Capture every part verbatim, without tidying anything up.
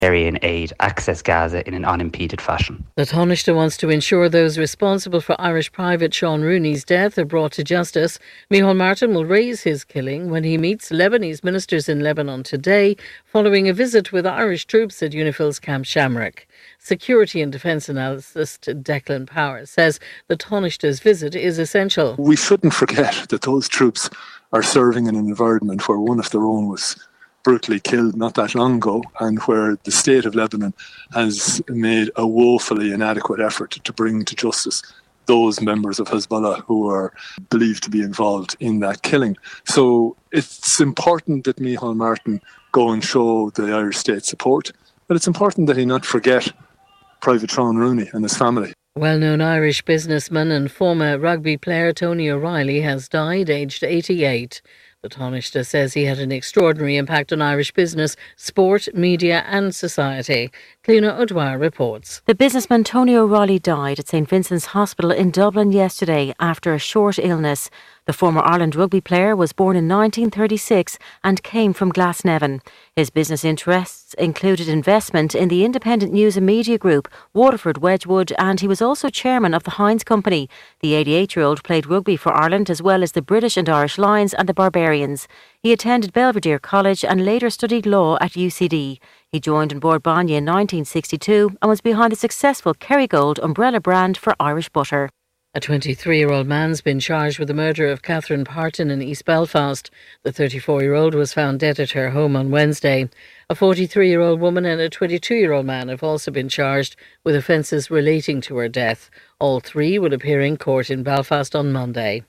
humanitarian aid access Gaza in an unimpeded fashion. The Taoiseach wants to ensure those responsible for Irish private Sean Rooney's death are brought to justice. Micheál Martin will raise his killing when he meets Lebanese ministers in Lebanon today, following a visit with Irish troops at UNIFIL's Camp Shamrock. Security and defence analyst Declan Power says the Taoiseach's visit is essential. We shouldn't forget that those troops are serving in an environment where one of their own was brutally killed not that long ago, and where the state of Lebanon has made a woefully inadequate effort to bring to justice those members of Hezbollah who are believed to be involved in that killing. So it's important that Micheál Martin go and show the Irish state support, but it's important that he not forget Private Sean Rooney and his family. Well-known Irish businessman and former rugby player Tony O'Reilly has died, aged eighty-eight. The Taoiseach says he had an extraordinary impact on Irish business, sport, media and society. Cliona O'Dwyer reports. The businessman Tony O'Reilly died at St Vincent's Hospital in Dublin yesterday after a short illness. The former Ireland rugby player was born in nineteen thirty-six and came from Glasnevin. His business interests included investment in the independent news and media group, Waterford Wedgwood, and he was also chairman of the Heinz Company. The eighty-eight-year-old played rugby for Ireland as well as the British and Irish Lions and the Barbarians. He attended Belvedere College and later studied law at U C D. He joined on board Banya in nineteen sixty-two and was behind the successful Kerrygold umbrella brand for Irish butter. A twenty-three-year-old man's been charged with the murder of Catherine Parton in East Belfast. The thirty-four-year-old was found dead at her home on Wednesday. A forty-three-year-old woman and a twenty-two-year-old man have also been charged with offences relating to her death. All three will appear in court in Belfast on Monday.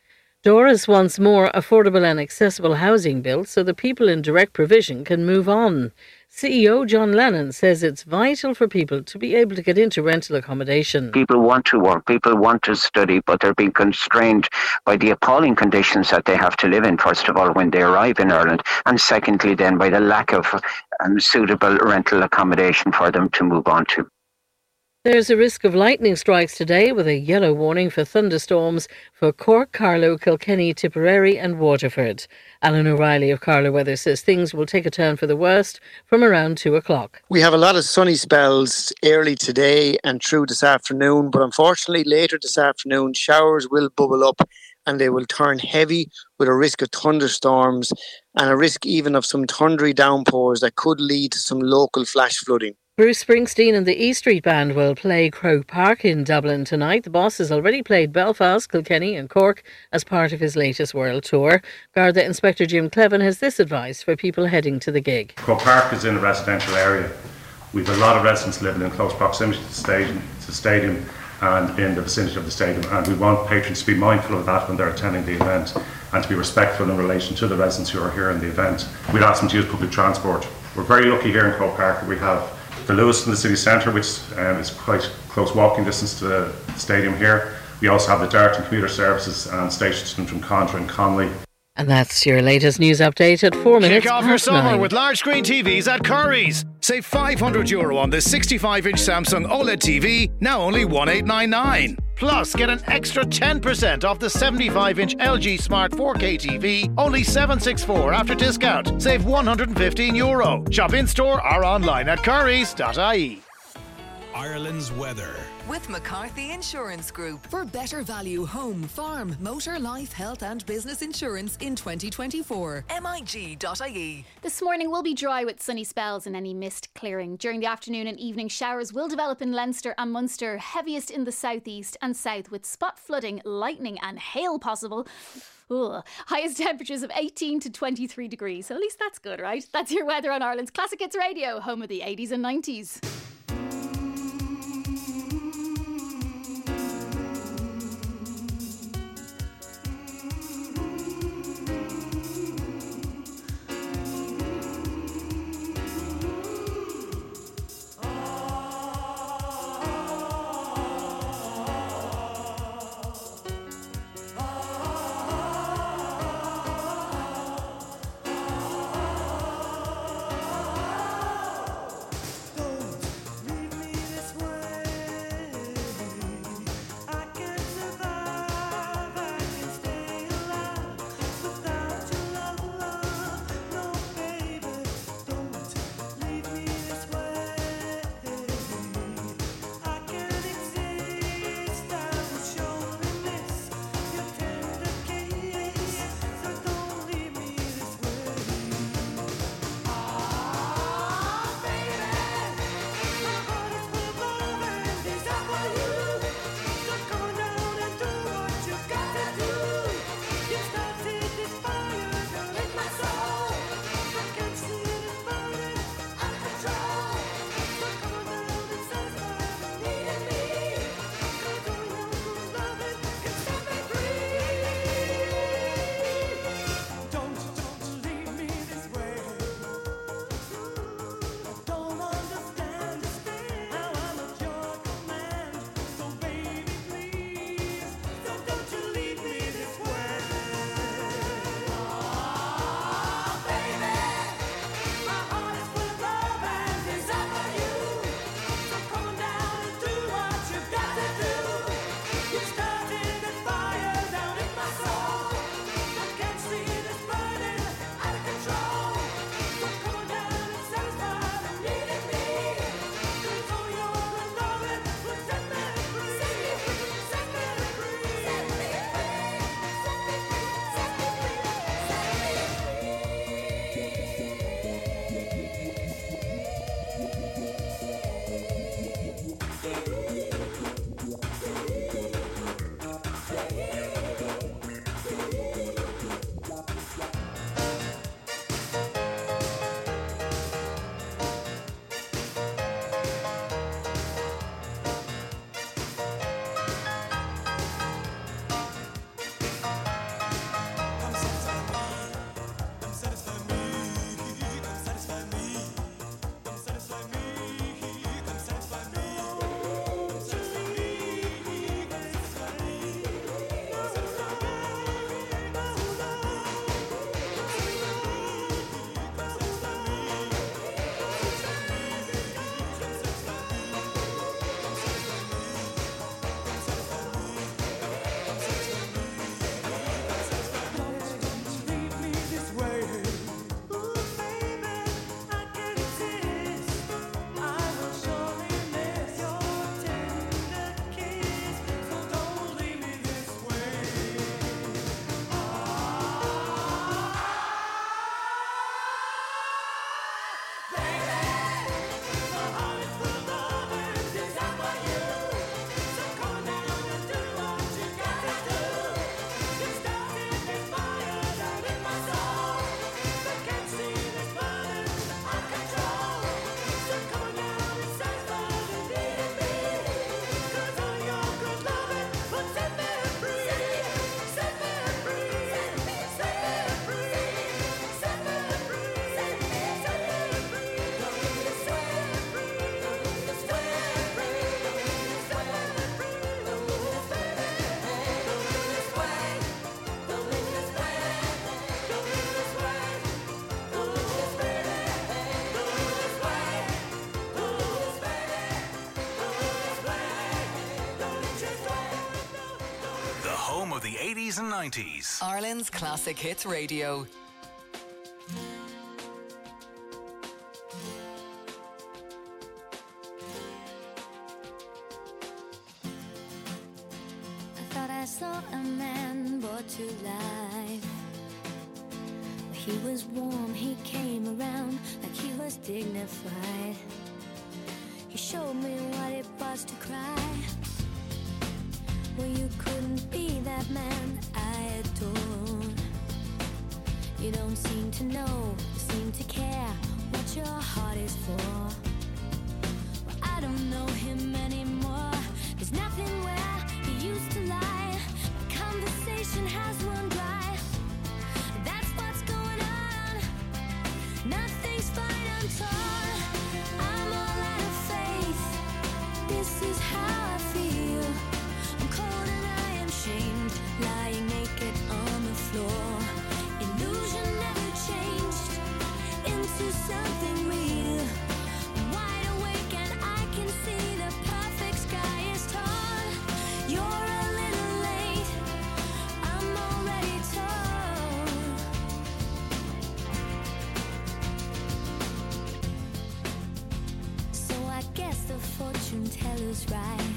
Doras wants more affordable and accessible housing built so the people in direct provision can move on. C E O John Lennon says it's vital for people to be able to get into rental accommodation. People want to work, people want to study, but they're being constrained by the appalling conditions that they have to live in, first of all, when they arrive in Ireland, and secondly then by the lack of um, suitable rental accommodation for them to move on to. There's a risk of lightning strikes today with a yellow warning for thunderstorms for Cork, Carlow, Kilkenny, Tipperary and Waterford. Alan O'Reilly of Carlow Weather says things will take a turn for the worst from around two o'clock. We have a lot of sunny spells early today and through this afternoon, but unfortunately later this afternoon showers will bubble up and they will turn heavy with a risk of thunderstorms and a risk even of some thundery downpours that could lead to some local flash flooding. Bruce Springsteen and the E Street Band will play Croke Park in Dublin tonight. The boss has already played Belfast, Kilkenny and Cork as part of his latest world tour. Garda Inspector Jim Cleven has this advice for people heading to the gig. Croke Park is in a residential area. We've a lot of residents living in close proximity to the stadium, to the stadium and in the vicinity of the stadium, and we want patrons to be mindful of that when they're attending the event and to be respectful in relation to the residents who are here in the event. We'd ask them to use public transport. We're very lucky here in Croke Park. We have the Lewis in the city centre, which um, is quite close walking distance to the stadium here. We also have the Dart and commuter services and stations from Condra and Conley. And that's your latest news update at four minutes Kick off past your summer nine. with large screen T Vs at Curry's. Save five hundred euro on this sixty-five inch Samsung OLED T V, now only one eight nine nine. Plus, get an extra ten percent off the seventy-five inch L G Smart four K T V, only seven sixty-four after discount. Save one hundred fifteen euro. Shop in store or online at currys dot I E. Ireland's weather. With McCarthy Insurance Group for better value home, farm, motor, life, health and business insurance in twenty twenty-four. M I G dot I E. This morning will be dry with sunny spells and any mist clearing. During the afternoon and evening, showers will develop in Leinster and Munster, heaviest in the southeast and south with spot flooding, lightning and hail possible. Ugh. Highest temperatures of eighteen to twenty-three degrees. So at least that's good, right? That's your weather on Ireland's Classic Hits Radio, home of the eighties and nineties. Don't eighties and nineties. Ireland's Classic Hits Radio. I saw a man brought to life. He was warm, he came around like he was dignified. He showed me what it was to cry. Well, you couldn't be that man I adored. You don't seem to know, seem to care what your heart is for. Well, I don't know him anymore. There's nothing where he used to lie. Conversation has run dry. That's what's going on. Nothing's fine, I'm torn. I'm all out of faith. This is how I feel. I'm cold and I am shamed, lying naked on the floor. Illusion never changed into something real. I'm wide awake and I can see the perfect sky is torn. You're a little late, I'm already torn. So I guess the fortune teller's right.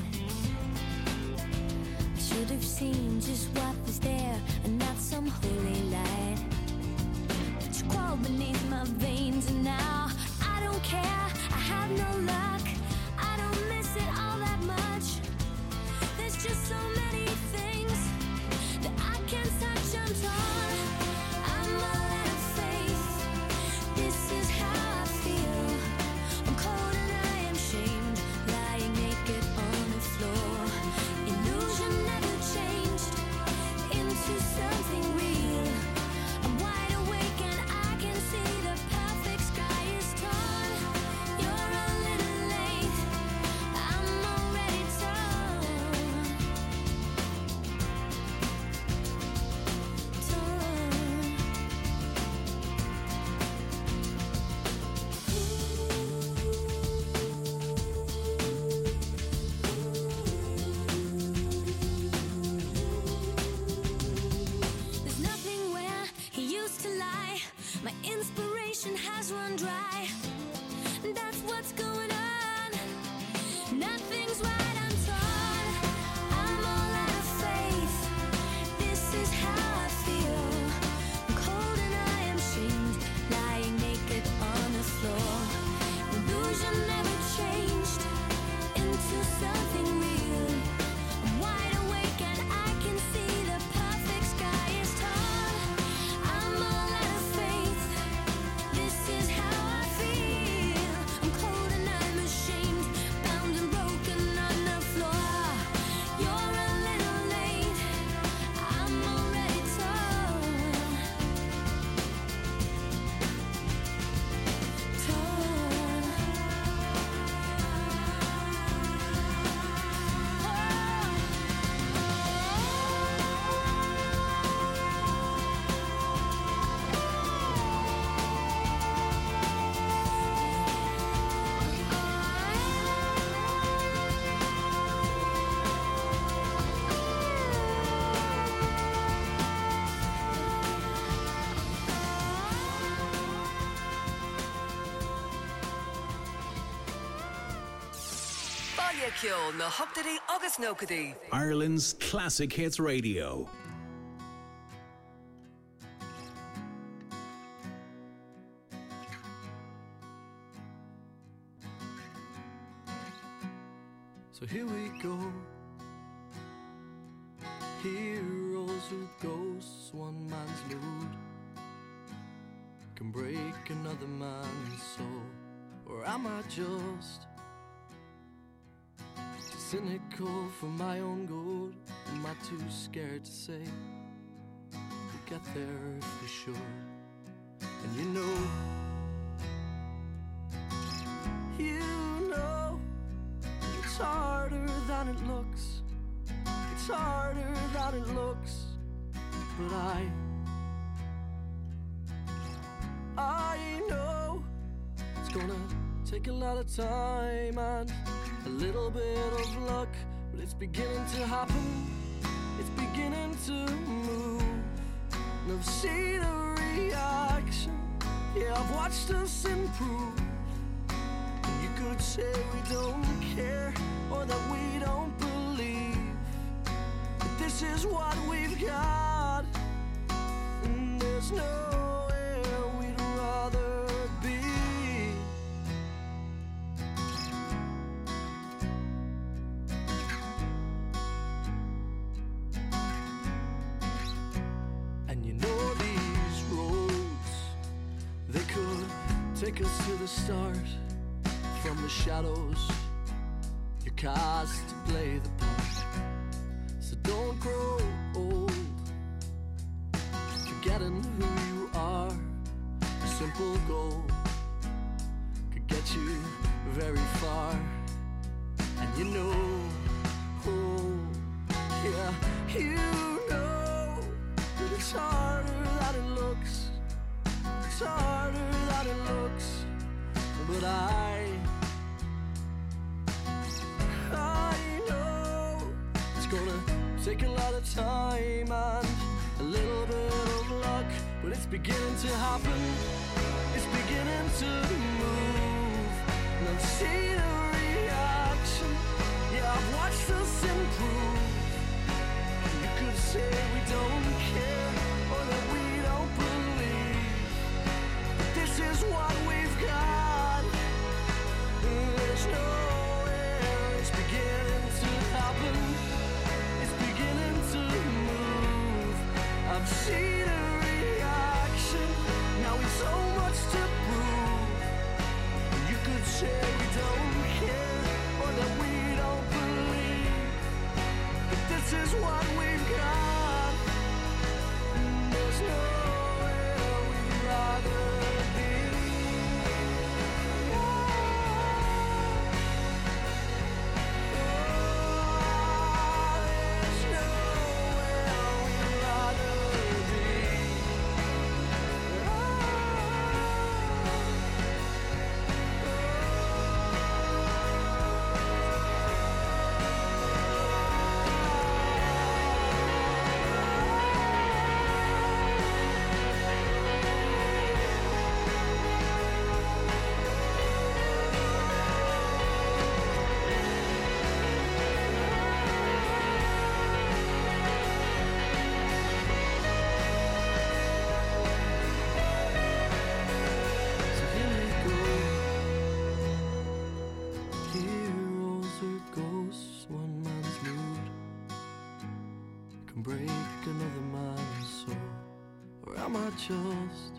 I should have seen just what was there and not some holy light. But you crawled beneath my veins and now I don't care, I have no luck. I don't miss it all that much. There's just so many things that I can't touch, I'm torn. I'm all out of faith. This is how I feel. I'm cold and I am shamed, lying naked on the floor. Illusion never changed into something real. I'm wide awake and I can see the perfect sky is torn. You're a little late, I'm already torn. There's nothing where he used to lie. My inspiration has run dry. That's what's going on. Nothing's right, I'm torn. I'm all out of faith. This is how I feel. I'm cold and I am shamed, lying naked on the floor. Illusion never changed into something real. I'm wide awake and I can see the perfect sky is torn. I'm all out of faith. This is how I feel. I'm cold and I'm ashamed, bound and broken on the floor. You're a little late, I'm already torn. Torn. Fáile ceol na hochtaí agus nócadaí. Ireland's Classic Hits Radio. So here we go, heroes who ghosts one man's mood can break another man's soul. Or am I just cynical for my own good? Am I too scared to say we'll get there if we should? And you know, you know, it's harder than it looks. It's harder than it looks. But I, I know it's gonna take a lot of time and a little bit of luck, but it's beginning to happen. it's beginning to move. And I've seen a reaction. Yeah, I've watched us improve. And you could say we don't care, or that we don't believe, but this is what we've got, and there's nowhere we'd rather be. And you know these roads, they could take us to the start. From the shadows you're cast to play the part. So don't grow old, forgetting who you are. A simple goal could get you very far. And you know, oh, yeah, you know that it's harder than it looks. It's harder than it looks. But I I know it's gonna take a lot of time and a little bit of luck, but it's beginning to happen. It's beginning to move. And I've seen a reaction. Yeah, I've watched us improve. You could say we don't care, or that we don't believe, but this is what we've got. There's nowhere, it's beginning to happen. It's beginning to move. I've seen a reaction. Now it's so much to prove. You could say we don't care, or that we don't believe, but this is what we've got. There's nowhere we'd rather be. Just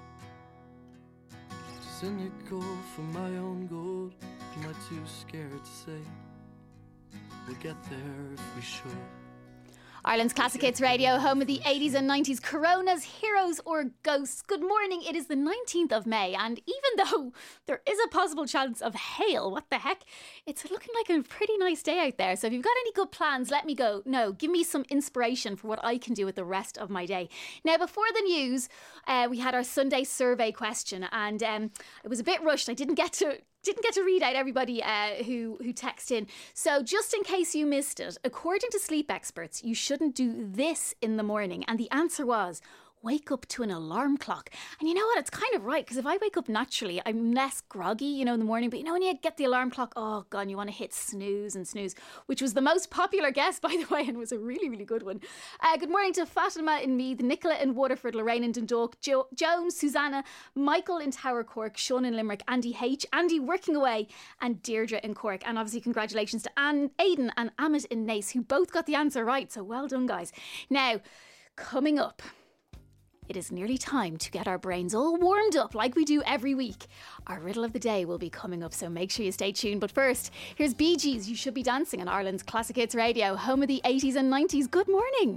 cynical for my own good. Am I too scared to say we'll get there if we should? Ireland's Classic Hits Radio, home of the eighties and nineties Coronas, heroes or ghosts. Good morning, it is the nineteenth of May, and even though there is a possible chance of hail, what the heck, it's looking like a pretty nice day out there. So if you've got any good plans, let me go. No, give me some inspiration for what I can do with the rest of my day. Now, before the news, uh, we had our Sunday survey question, and um, it was a bit rushed. I didn't get to... Didn't get to read out everybody uh, who who texted in. So just in case you missed it, according to sleep experts, you shouldn't do this in the morning. And the answer was, wake up to an alarm clock. And you know what? It's kind of right, because if I wake up naturally, I'm less groggy, you know, in the morning. But you know, when you get the alarm clock, oh God, you want to hit snooze and snooze, which was the most popular guess, by the way, and was a really, really good one. Uh, good morning to Fatima in Meath, Nicola in Waterford, Lorraine in Dundalk, jo- Joan, Susanna, Michael in Tower Cork, Sean in Limerick, Andy H, Andy working away, and Deirdre in Cork. And obviously congratulations to Anne, Aidan and Amit in Nace, who both got the answer right. So well done, guys. Now, coming up, it is nearly time to get our brains all warmed up like we do every week. Our riddle of the day will be coming up, so make sure you stay tuned. But first, here's Bee Gees, You Should Be Dancing on Ireland's Classic Hits Radio, home of the eighties and nineties. Good morning.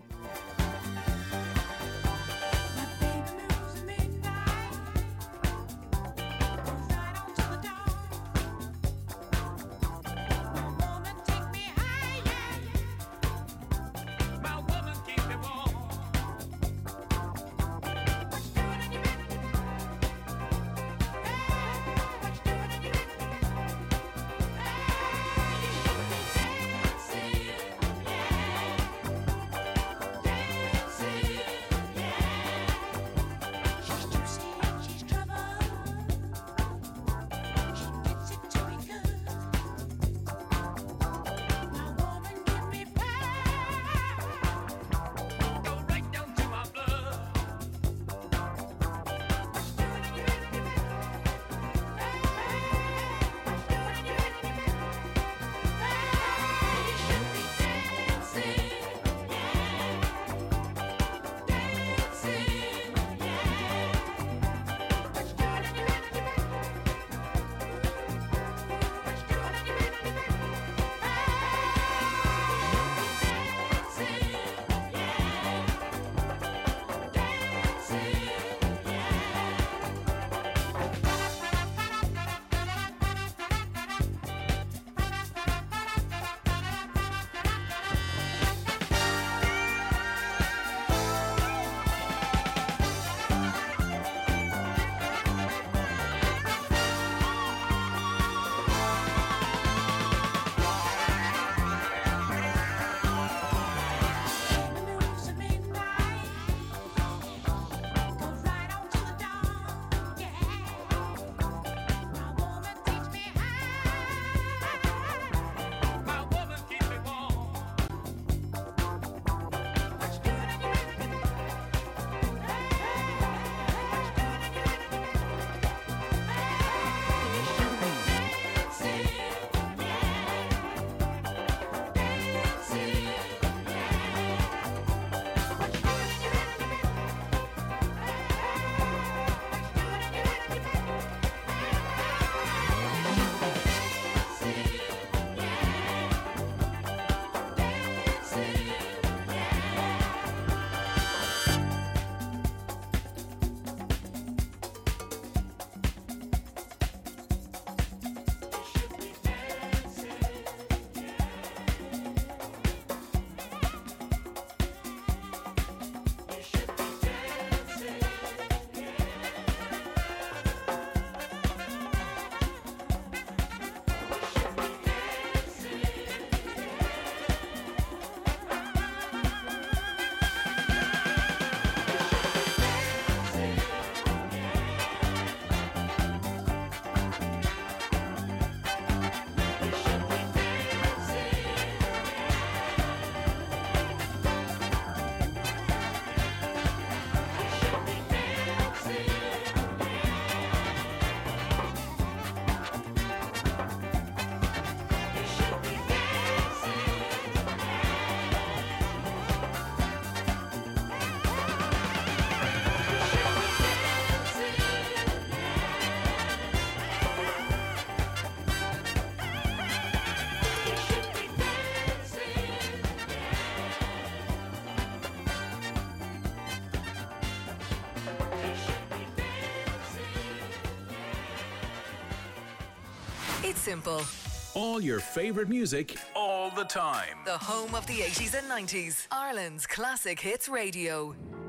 It's simple. All your favourite music, all the time. The home of the eighties and nineties. Ireland's Classic Hits Radio.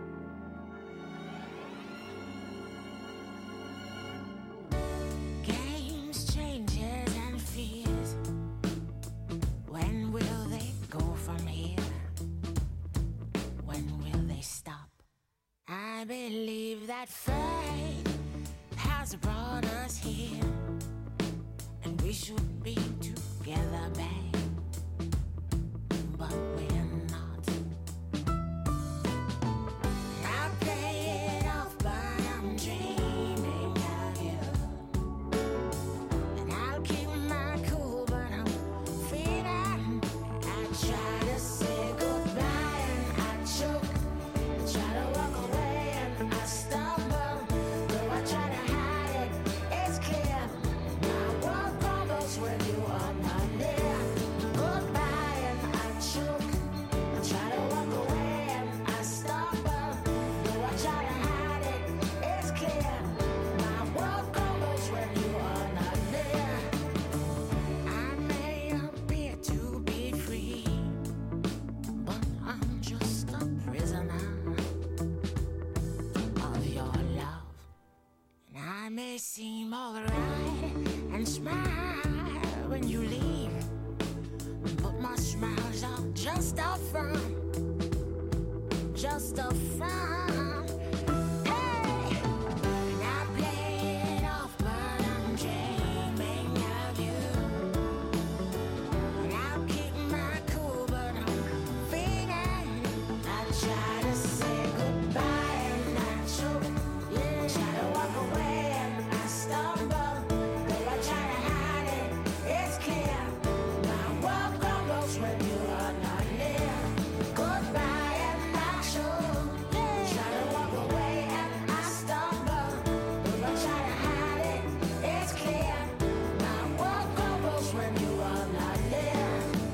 Games, changes and fears. When will they go from here? When will they stop? I believe that fate has brought us here, and we should be together, babe, but we're not. I play it off, but I'm dreaming of you, and I'll keep my cool, but I'm feeling. I try to say goodbye and I choke, I try to walk away and I stumble, though I try to hide it, it's clear. My world crumbles when you are not near. Goodbye and I choke, I try to walk away and I stumble, though I try to hide it, it's clear. My world crumbles when you are not near. I may appear to be free, but I'm just a prisoner of your love. And I may seem alright and smile when you leave, but my smiles are just a front, just a front. Hey! And I play it off, but I'm dreaming of you, and I'll keep my cool, but I'm feeling. I try to say goodbye and I choke, yeah. Try to walk away and I stumble, though I try to hide it, it's clear. My world crumbles when you are not near. Goodbye and I choke, yeah. Try to walk away and I stumble, though I try to hide it, it's clear. My world crumbles when you are not near.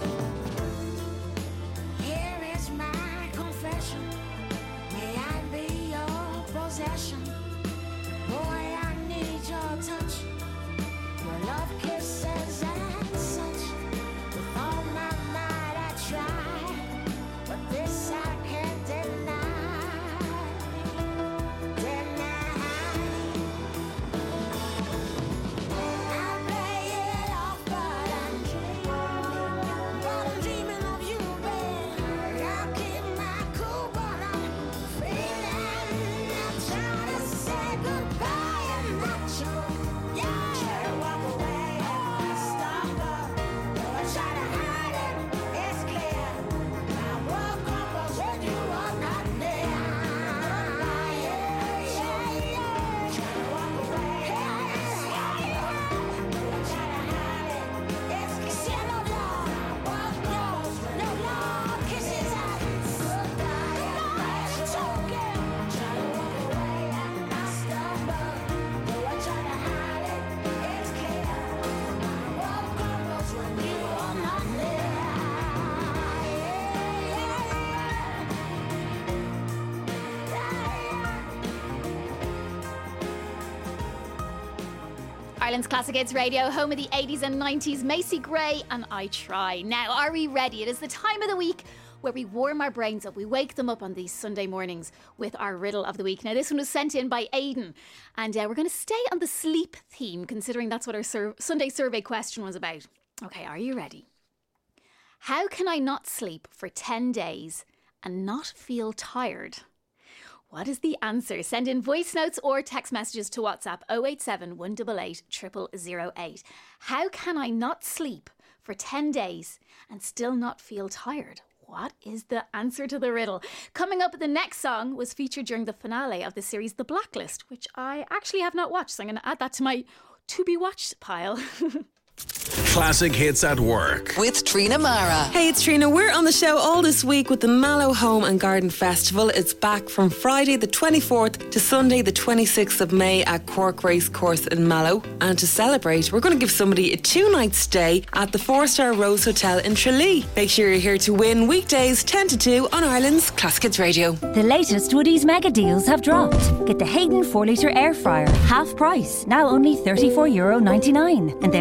Here is my confession. May I be your possession? Boy, I need your touch, your love kisses and such. With all my might I try, but this I can't deny. Deny. I play it off, but I'm dreaming, but I'm dreaming of you, babe. I keep my cool, but I'm feeling. I try to say goodbye and I choke, yeah. Try to walk away and I stumble, though I try to hide it, it's clear. My world crumbles when you are not near. Yeah, yeah. Try to walk away and I stumble, though I try to hide it, it's clear. No love, world crumbles when no love kisses us. Goodbye and I choke, yeah. Try to walk away and I stumble, though I try to hide it, it's clear. My world crumbles when you are not near. Ireland's Classic Hits Radio, home of the eighties and nineties. Macy Gray and I Try. Now, are we ready? It is the time of the week where we warm our brains up. We wake them up on these Sunday mornings with our riddle of the week. Now, this one was sent in by Aidan, and uh, we're going to stay on the sleep theme, considering that's what our sur- Sunday survey question was about. Okay, are you ready? How can I not sleep for ten days and not feel tired? What is the answer? Send in voice notes or text messages to WhatsApp oh eight seven, one eight eight, zero zero zero eight. How can I not sleep for ten days and still not feel tired? What is the answer to the riddle? Coming up, the next song was featured during the finale of the series The Blacklist, which I actually have not watched, so I'm going to add that to my to-be-watched pile. Classic Hits at Work with Trina Mara. Hey, it's Trina. We're on the show all this week with the Mallow Home and Garden Festival. It's back from Friday the twenty-fourth to Sunday the twenty-sixth of May at Cork Race Course in Mallow. And to celebrate, we're going to give somebody a two-night stay at the four-star Rose Hotel in Tralee. Make sure you're here to win weekdays ten to two on Ireland's Classic Hits Radio. The latest Woodies mega deals have dropped. Get the Hayden four litre air fryer, half price, now only thirty-four euro ninety-nine. And there's another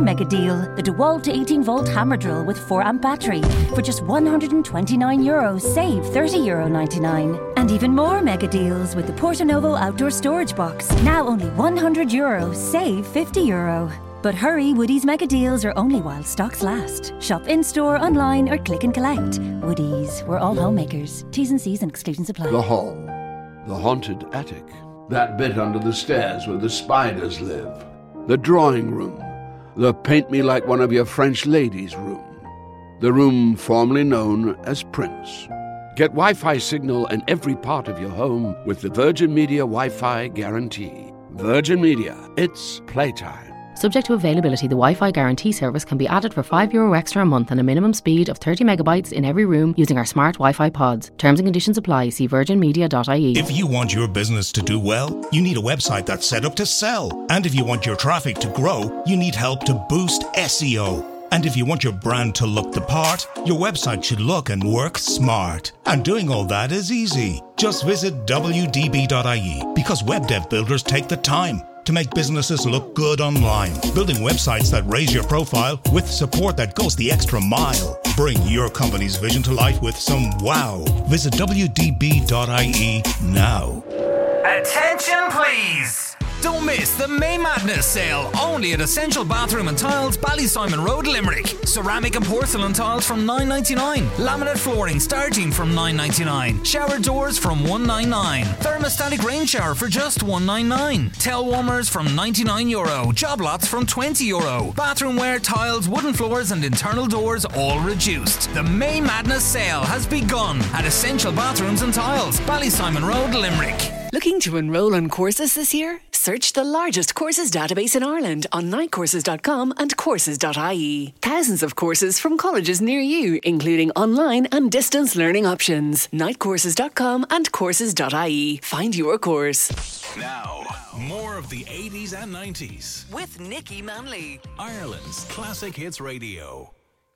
mega deal. The DeWalt eighteen volt hammer drill with four amp battery for just one hundred twenty-nine euros, save thirty euro ninety-nine. And even more mega deals with the Portanovo outdoor storage box. Now only one hundred euros, save fifty euro. But hurry, Woody's mega deals are only while stocks last. Shop in-store, online or click and collect. Woody's, we're all homemakers. T's and C's and exclusions apply. The hall. The haunted attic. That bit under the stairs where the spiders live. The drawing room. The paint me like one of your French ladies room. The room formerly known as Prince. Get Wi-Fi signal in every part of your home with the Virgin Media Wi-Fi guarantee. Virgin Media, it's playtime. Subject to availability, the Wi-Fi guarantee service can be added for five euro extra a month and a minimum speed of thirty megabytes in every room using our smart Wi-Fi pods. Terms and conditions apply. See virgin media dot I E. If you want your business to do well, you need a website that's set up to sell. And if you want your traffic to grow, you need help to boost S E O. And if you want your brand to look the part, your website should look and work smart. And doing all that is easy. Just visit w d b dot I E because web dev builders take the time to make businesses look good online. Building websites that raise your profile with support that goes the extra mile. Bring your company's vision to life with some wow. Visit w d b dot I E now. Attention please! Don't miss the May Madness sale, only at Essential Bathroom and Tiles, Ballysimon Road, Limerick. Ceramic and porcelain tiles from nine ninety-nine. Laminate flooring starting from nine ninety-nine. Shower doors from one ninety-nine. Thermostatic rain shower for just one ninety-nine. Towel warmers from ninety-nine euro. Job lots from twenty euro. Bathroom ware, tiles, wooden floors and internal doors all reduced. The May Madness sale has begun at Essential Bathrooms and Tiles, Ballysimon Road, Limerick. Looking to enrol on courses this year? Search the largest courses database in Ireland on night courses dot com and courses dot I E. Thousands of courses from colleges near you, including online and distance learning options. night courses dot com and courses dot I E. Find your course. Now, more of the eighties and nineties. With Nicky Manley. Ireland's Classic Hits Radio.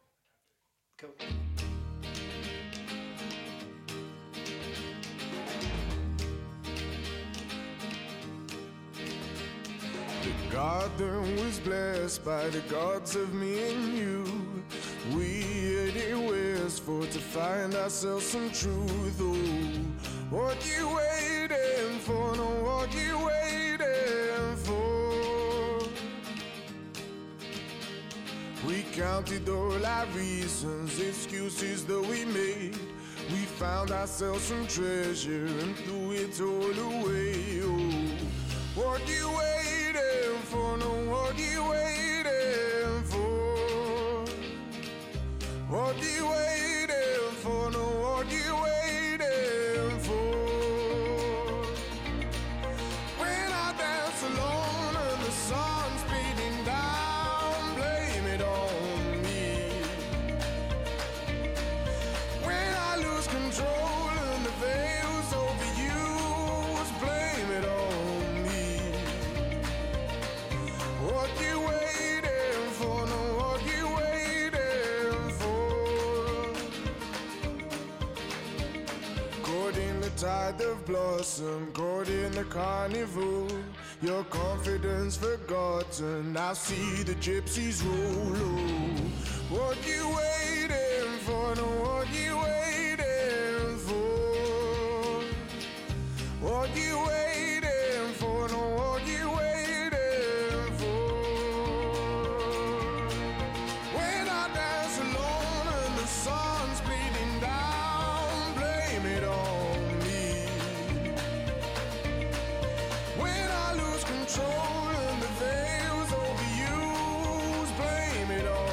Go. The garden was blessed by the gods of me and you. We headed west for to find ourselves some truth. Oh, what you waiting for? No, what you waiting for? We counted all our reasons, excuses that we made. We found ourselves some treasure and threw it all away. Oh, what you waiting for? No, what you waiting for? What you waiting for? No, what you waiting for? When I dance alone and the sun's beating down, blame it on me. When I lose control and the veil's overused, blame it on me. What you waiting for? No, what you waiting for? Caught in the tide of blossom, caught in the carnival. Your confidence forgotten, I see the gypsies roll. Oh, what you waiting for? No, what you waiting for? What you waiting for? No, what you waiting for? When I dance alone and the sun's bleeding down, blame it on me. When I lose control and the veil's overused, blame it on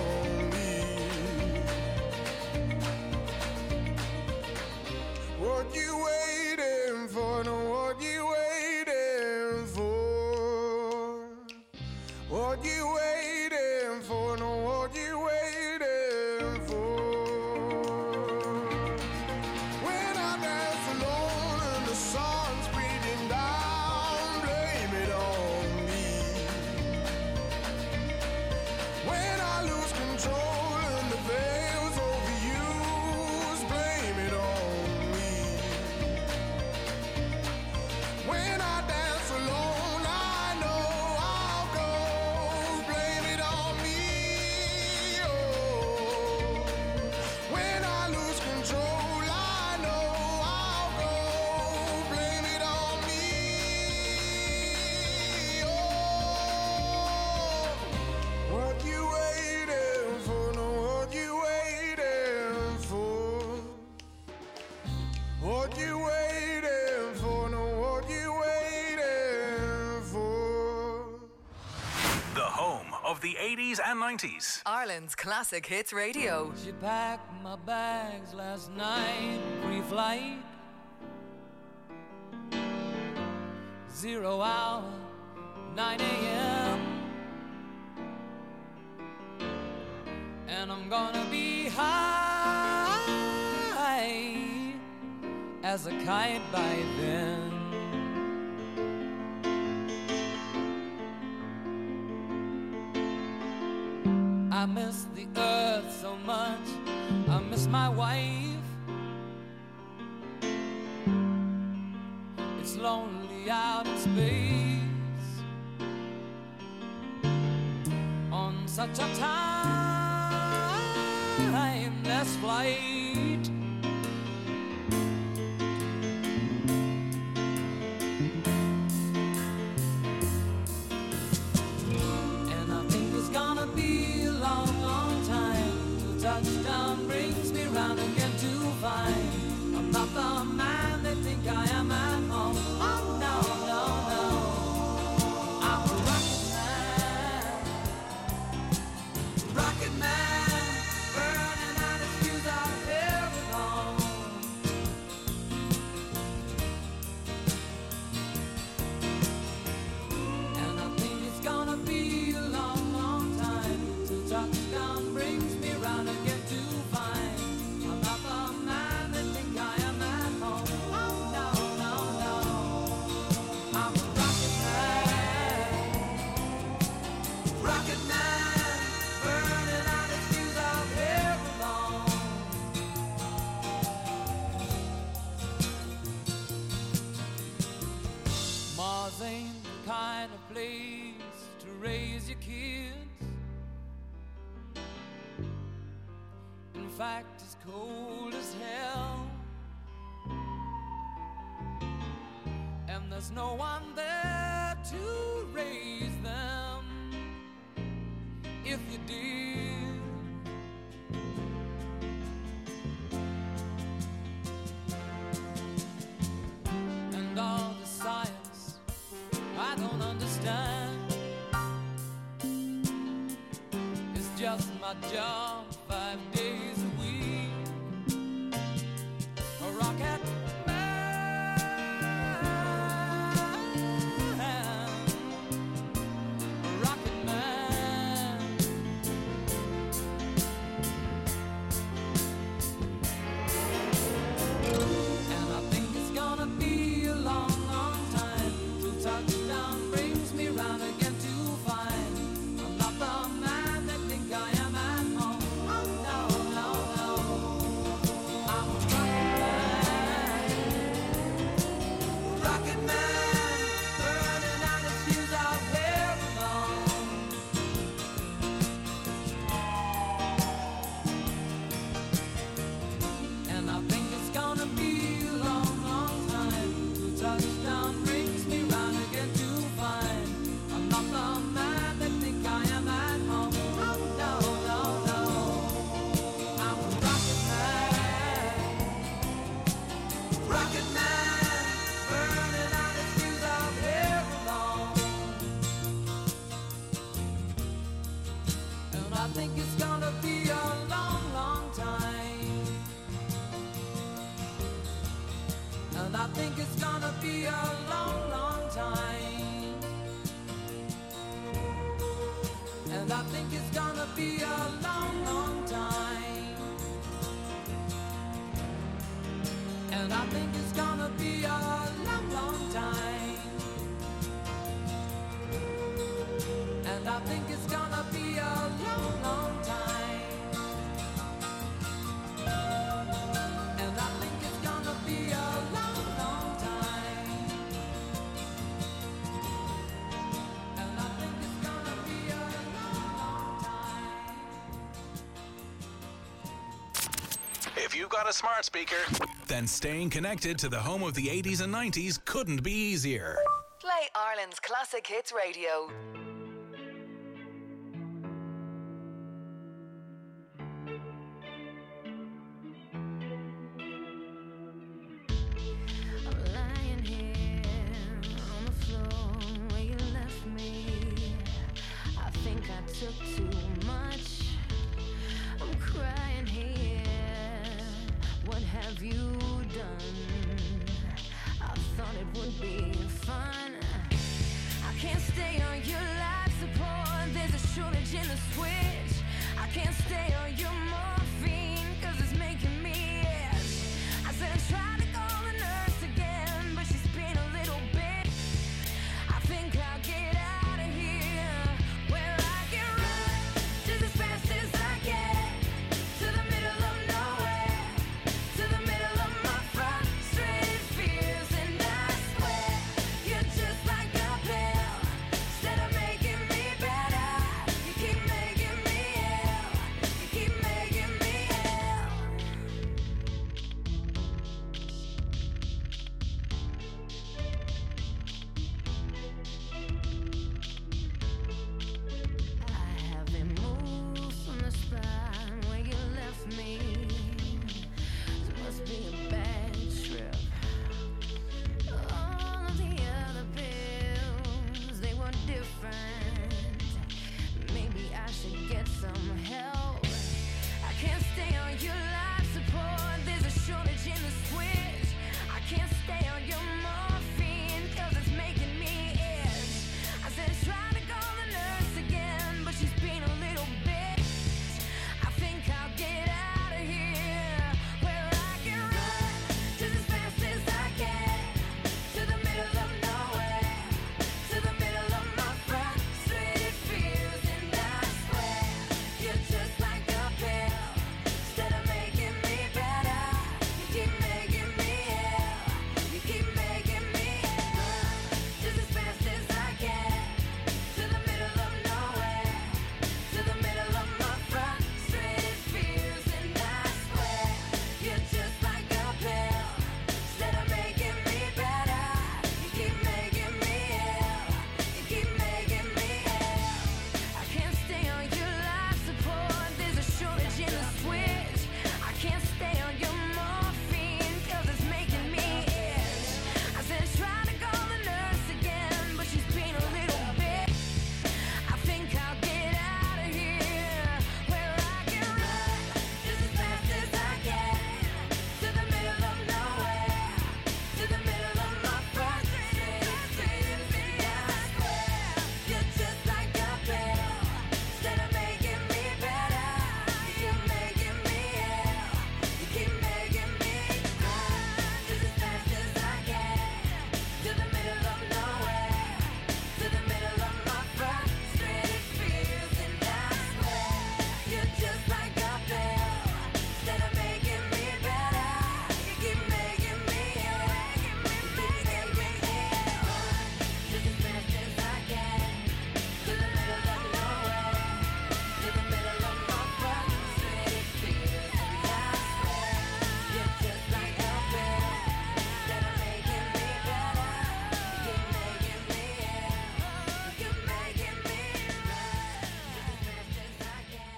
and nineties. Ireland's Classic Hits Radio. She packed my bags last night, pre-flight. Zero hour, nine a.m. And I'm gonna be high as a kite by then. I miss the earth so much, I miss my wife. It's lonely out in space on such a timeless flight. And I think it's gonna be a long, long time till touchdown brings me round again to find I'm not the man they think I am at home. Oh no, no, no, I'm a rocket man, rocket man, burning out his fuse out here alone. And I think it's gonna be a long, long time till touchdown brings me round again to find I'm not the man they think I am at home. Oh no, no, no, I'm a rocket man, rocket man, burning out his fuse out here alone. Mars ain't the kind of place to raise your kids. In fact, it's cold as hell. And there's no one there to raise them if you did. And all the science I don't understand. It's just my job five days a week. A rocket man, a rocket man. And I think it's gonna be a long, long time till touchdown brings me round again to find I'm not the man they think I am at home. Oh no, no, no, I'm a rocket man, rocket man, burning out his fuse out here alone. And I think it's gonna be a long, long time till touchdown brings me round again to find I'm not the man they think I am at home. Oh no, no, no, I'm a rocket man, rocket man, burning out his fuse out here alone. And I think it's gonna be a long, long time. And I think it's gonna be a long, long time. And I think it's gonna be a long, long time. And I think it's gonna be a long, long time. And I think it's gonna be a long, long time. And I think it's gonna be a long, long time. And I think it's gonna be a long, long time. If you've got a smart speaker, then staying connected to the home of the eighties and nineties couldn't be easier. Play Ireland's Classic Hits Radio. I'm lying here on the floor where you left me. I think I took too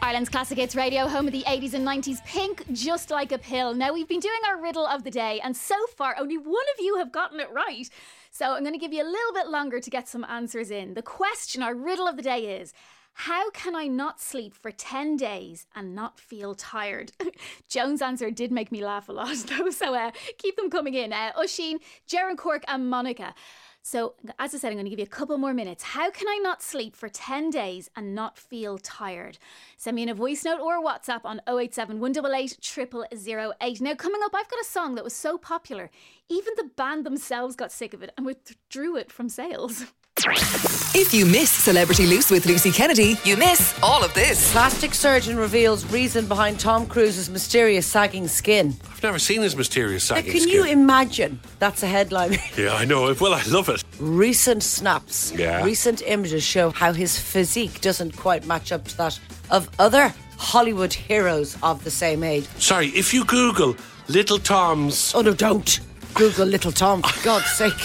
Ireland's Classic Hits Radio, home of the eighties and nineties. Pink, Just Like a Pill. Now, we've been doing our riddle of the day, and so far, only one of you have gotten it right. So I'm going to give you a little bit longer to get some answers in. The question, our riddle of the day is, how can I not sleep for ten days and not feel tired? Joan's answer did make me laugh a lot, though, so uh, keep them coming in. Uh, Oisín, Ger Cork and Monica. So, as I said, I'm going to give you a couple more minutes. How can I not sleep for ten days and not feel tired? Send me in a voice note or WhatsApp on oh eight seven, one eight eight, zero zero zero eight. Now, coming up, I've got a song that was so popular, even the band themselves got sick of it and withdrew it from sales. If you miss Celebrity Loose with Lucy Kennedy, you miss all of this. Plastic surgeon reveals reason behind Tom Cruise's mysterious sagging skin. I've never seen his mysterious sagging Can skin. you imagine? That's a headline. Yeah, I know. Well, I love it. Recent snaps, Yeah. recent images show how his physique doesn't quite match up to that of other Hollywood heroes of the same age. Sorry, if you Google Little Tom's... Oh, no, don't. Google Little Tom, for God's sake.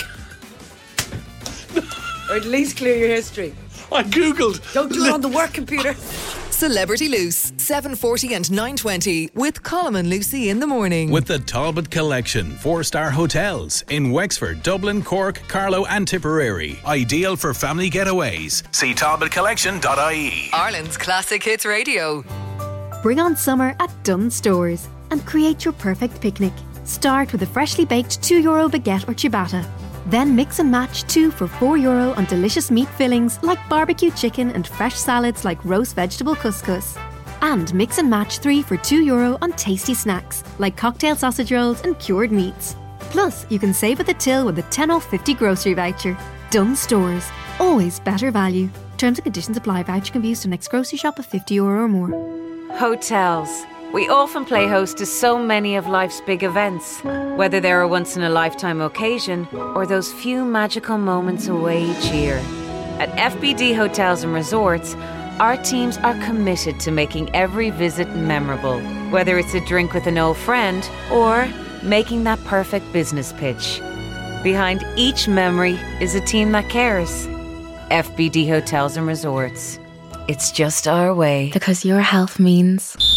Or at least clear your history. I Googled. Don't do it on the work computer. Celebrity Loose, seven forty and nine twenty with Colm and Lucy in the morning. With the Talbot Collection, four-star hotels in Wexford, Dublin, Cork, Carlow and Tipperary. Ideal for family getaways. See talbot collection dot I E. Ireland's Classic Hits Radio. Bring on summer at Dunnes Stores and create your perfect picnic. Start with a freshly baked two euro baguette or ciabatta. Then mix and match two for four euro on delicious meat fillings like barbecue chicken and fresh salads like roast vegetable couscous. And mix and match three for two euro on tasty snacks like cocktail sausage rolls and cured meats. Plus, you can save at the till with a ten off fifty grocery voucher. Dunnes Stores. Always better value. Terms and conditions apply. Voucher can be used on next grocery shop of fifty euro or more. Hotels. We often play host to so many of life's big events, whether they're a once-in-a-lifetime occasion or those few magical moments away each year. At F B D Hotels and Resorts, our teams are committed to making every visit memorable, whether it's a drink with an old friend or making that perfect business pitch. Behind each memory is a team that cares. F B D Hotels and Resorts. It's just our way. Because your health means...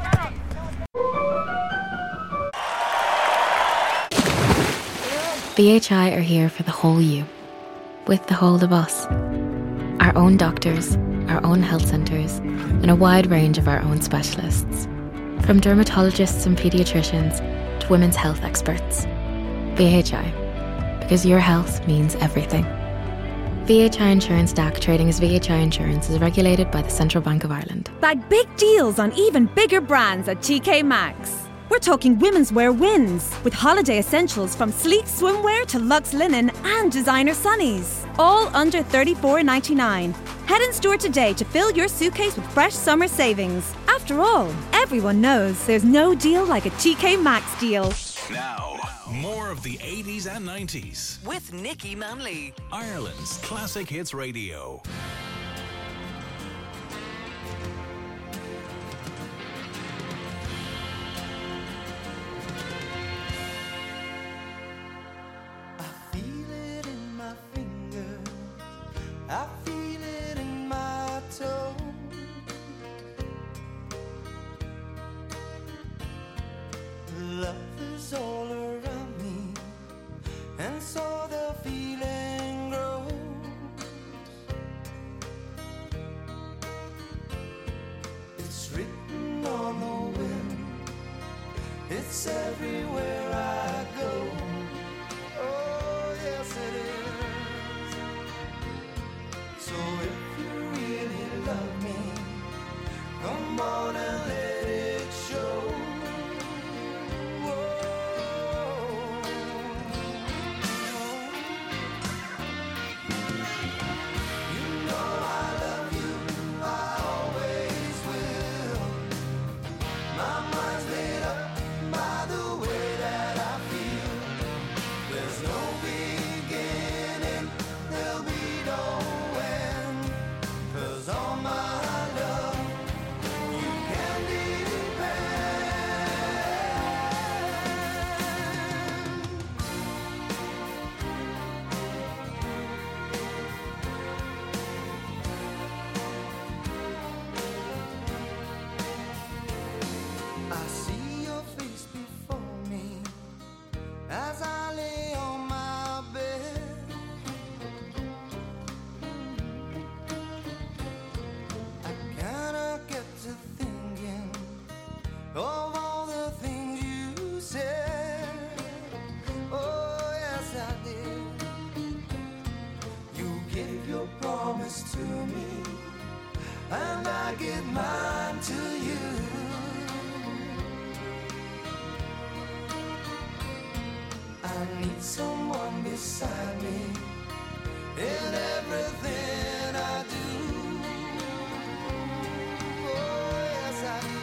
B H I are here for the whole you, with the whole of us. Our own doctors, our own health centres, and a wide range of our own specialists. From dermatologists and paediatricians to women's health experts. B H I, because your health means everything. V H I Insurance D A C trading as V H I Insurance is regulated by the Central Bank of Ireland. Bag big deals on even bigger brands at T K Maxx. We're talking women's wear wins, with holiday essentials from sleek swimwear to luxe linen and designer sunnies. All under thirty-four ninety-nine. Head in store today to fill your suitcase with fresh summer savings. After all, everyone knows there's no deal like a T K Maxx deal. Now, more of the eighties and nineties. With Nicky Manley. Ireland's Classic Hits Radio. I feel it in my toe. Love is all around me, and so the feeling grows. It's written on the wind, it's everywhere I go. Oh, yes it is. So if you really love me, come on and let it show. You know I love you, I always will. My mind's made up by the way that someone beside me in everything I do. Oh, yes, I do.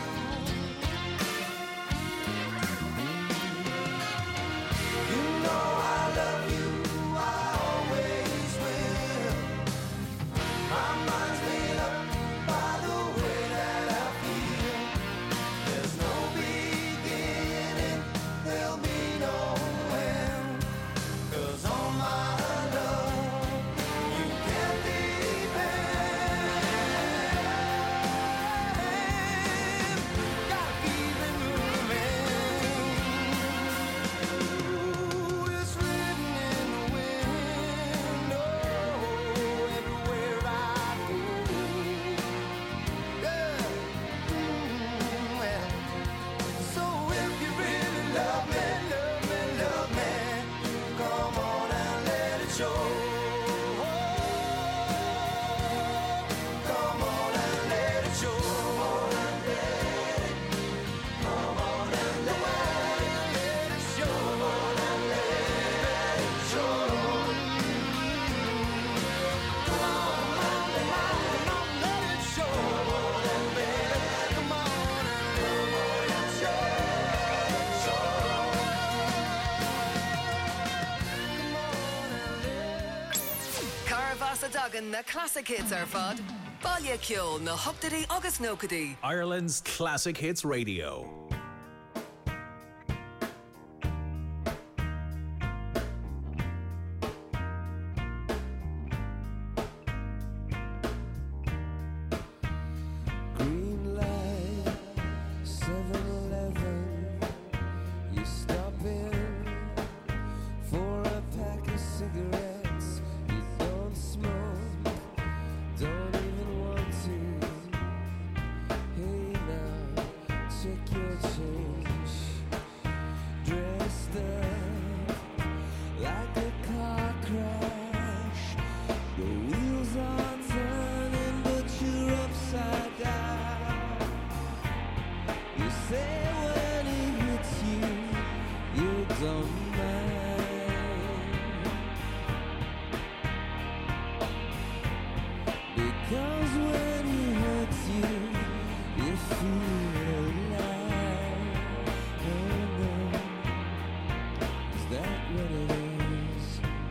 You know I love you, I always will. My mind's made up by the way that I feel. There's no beginning, there'll be no end. 'Cause on my love, you can depend. Gotta keep it moving. Ooh, it's written in the wind. Oh, everywhere I go. Yeah. Mm, well, so if you really love me, love me, love me, come on and let it show. Come on and let it show. Come on and let it show. Come on and let it show. Come on, come on, come on, let it show. Come on and let it show. Carvas a Duggan na classic hits ar fad. Balia Kyo na Hoctady August Nokady. Ireland's Classic Hits Radio. Green light, seven eleven. You stop in for a pack of cigarettes. You don't smoke, don't even want to. Hey now, check your change. Dressed up like a car crash. The wheels are turning, but you're upside down. You say when he hits you, you don't mind. Because when he hurts you, you feel alive. Oh no, is that what it is?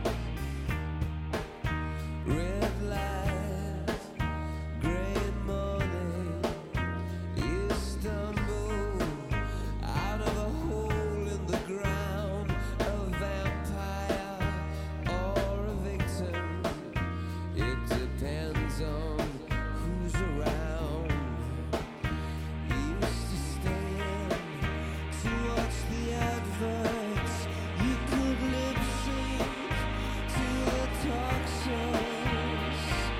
Red light, gray morning. You stumble out of a hole in the ground, a vampire or a victim. It depends on who's around. You used to stand to watch the adverts. You could lip sync to the talk shows.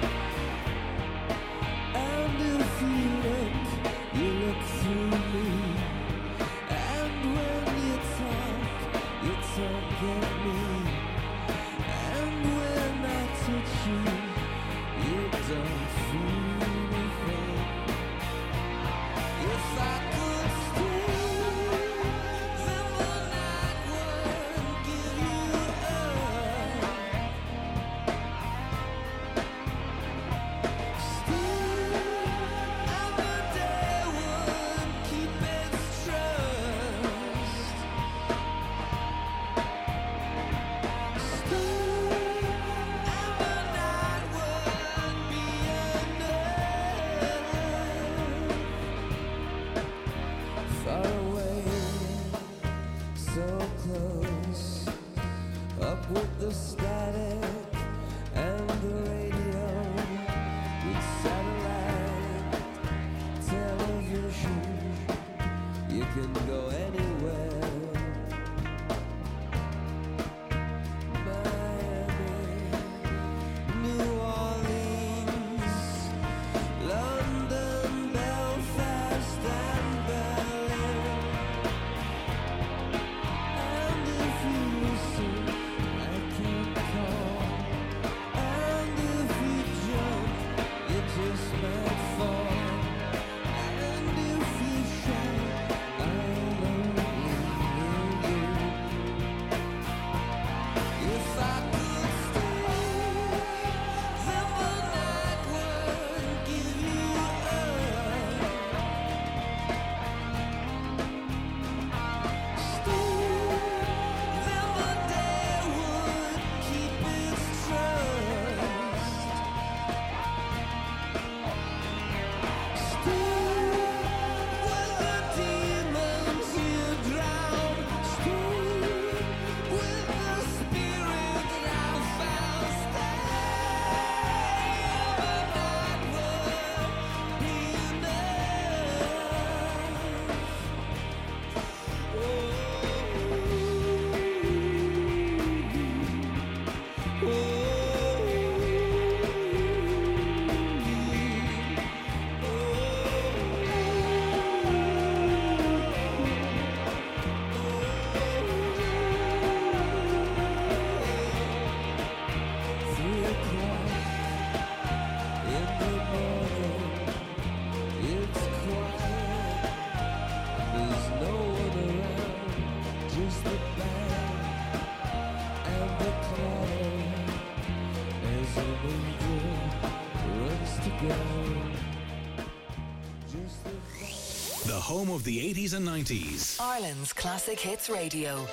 And if you look, you look through me. And when you talk, you talk at me. And when I touch you, you don't feel anything. If I could stay, then the night would give you up. Still, and the day would keep its trust. Still, and the night would be enough. Far away, so close, up with the static and the radio, with satellite television. You can go anywhere. Miami, New Orleans, London, Belfast, and Berlin. And if you listen, I can call. And if you jump, you just might fall. And if you shout, I'll home of the eighties and nineties. Ireland's Classic Hits Radio.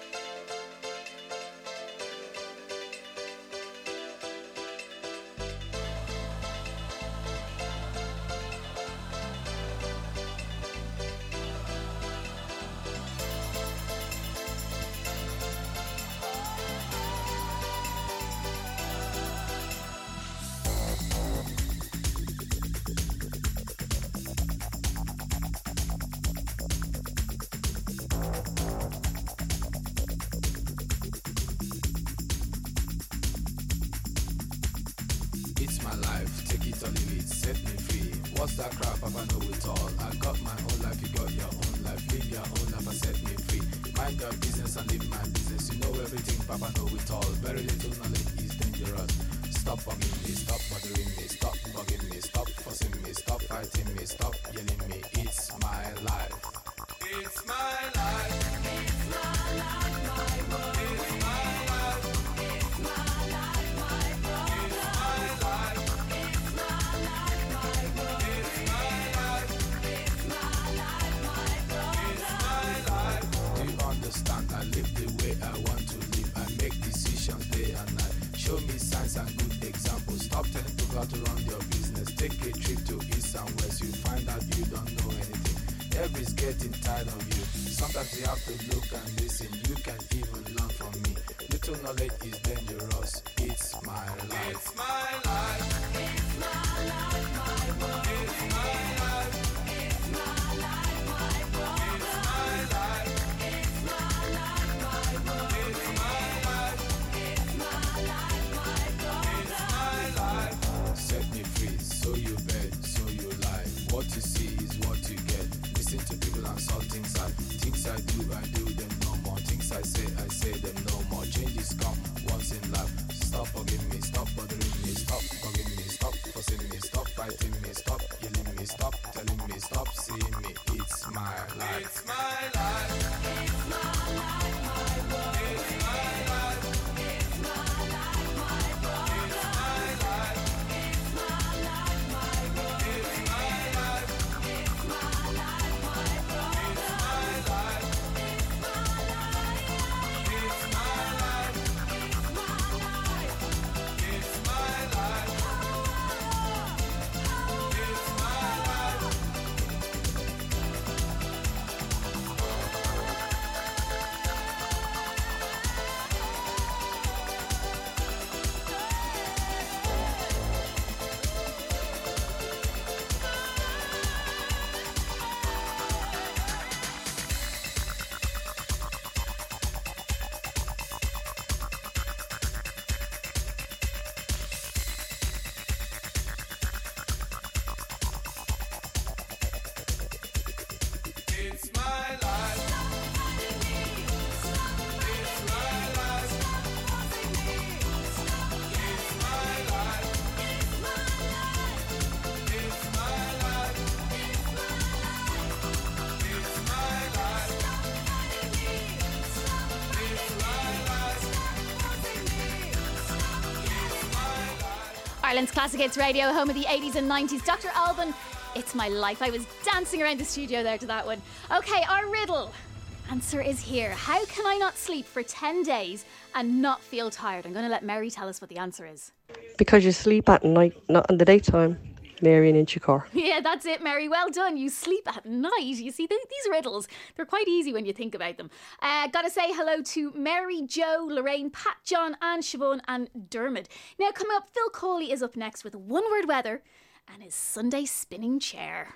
Ireland's Classic Hits Radio, home of the eighties and nineties. Doctor Alban, It's My Life. I was dancing around the studio there to that one. Okay, our riddle. Answer is here. How can I not sleep for ten days and not feel tired? I'm going to let Mary tell us what the answer is. Because you sleep at night, not in the daytime. Mary and Inchicore. Yeah, that's it, Mary. Well done. You sleep at night. You see, th- these riddles, they're quite easy when you think about them. Uh, gotta say hello to Mary, Joe, Lorraine, Pat, John, and Siobhan, and Dermot. Now, coming up, Phil Cawley is up next with One Word Weather and his Sunday spinning chair.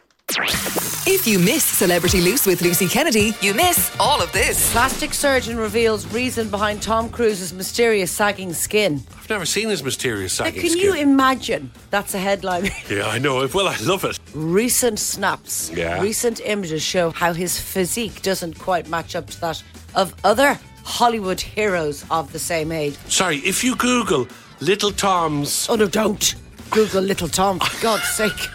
If you miss Celebrity Loose with Lucy Kennedy, you miss all of this. Plastic surgeon reveals reason behind Tom Cruise's mysterious sagging skin. I've never seen his mysterious Now, sagging can skin. you imagine? That's a headline. Yeah, I know. Well, I love it. Recent snaps, Yeah. recent images show how his physique doesn't quite match up to that of other Hollywood heroes of the same age. Sorry, if you Google Little Tom's... Oh, no, don't. Google Little Tom, for God's sake.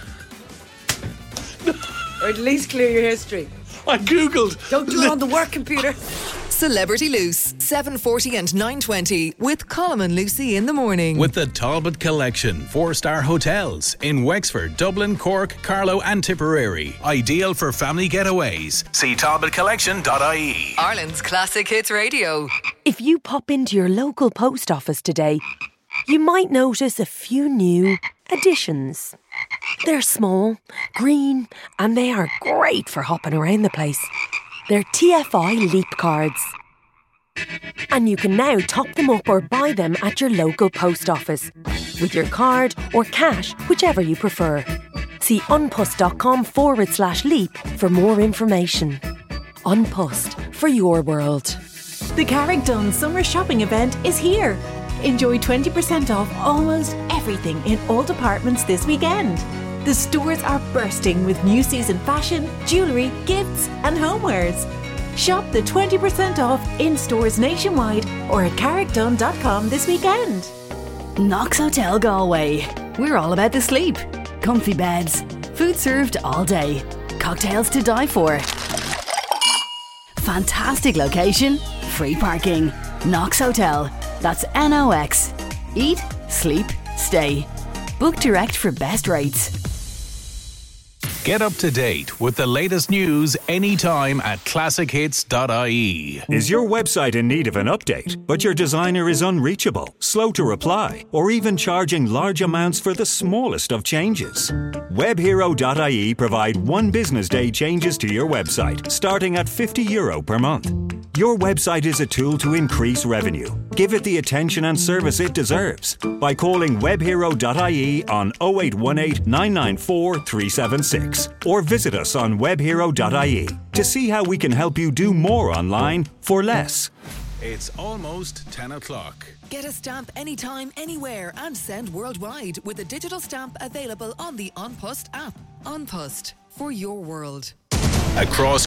Or at least clear your history. I Googled... Don't do it on the work computer. Celebrity Loose, seven forty and nine twenty with Colm and Lucy in the morning. With the Talbot Collection, four-star hotels in Wexford, Dublin, Cork, Carlow and Tipperary. Ideal for family getaways. See talbot collection dot I E. Ireland's Classic Hits Radio. If you pop into your local post office today, you might notice a few new additions. They're small, green, and they are great for hopping around the place. They're T F I Leap cards. And you can now top them up or buy them at your local post office with your card or cash, whichever you prefer. See unpust.com forward slash leap for more information. Unpust, for your world. The Carrickdon Summer Shopping Event is here. Enjoy twenty percent off almost everything in all departments this weekend. The stores are bursting with new season fashion, jewellery, gifts and homewares. Shop the twenty percent off in stores nationwide or at carrickdon dot com this weekend. Knox Hotel Galway. We're all about the sleep. Comfy beds, food served all day, cocktails to die for. Fantastic location, free parking. Knox Hotel. That's N O X. Eat, sleep, stay. Book direct for best rates. Get up to date with the latest news anytime at classic hits dot I E. Is your website in need of an update, but your designer is unreachable, slow to reply, or even charging large amounts for the smallest of changes? web hero dot I E provide one business day changes to your website, starting at fifty euro per month. Your website is a tool to increase revenue. Give it the attention and service it deserves by calling web hero dot I E on oh eight one eight, nine nine four, three seven six or visit us on web hero dot I E to see how we can help you do more online for less. It's almost ten o'clock. Get a stamp anytime, anywhere and send worldwide with a digital stamp available on the Unpust app. Unpust, for your world. Across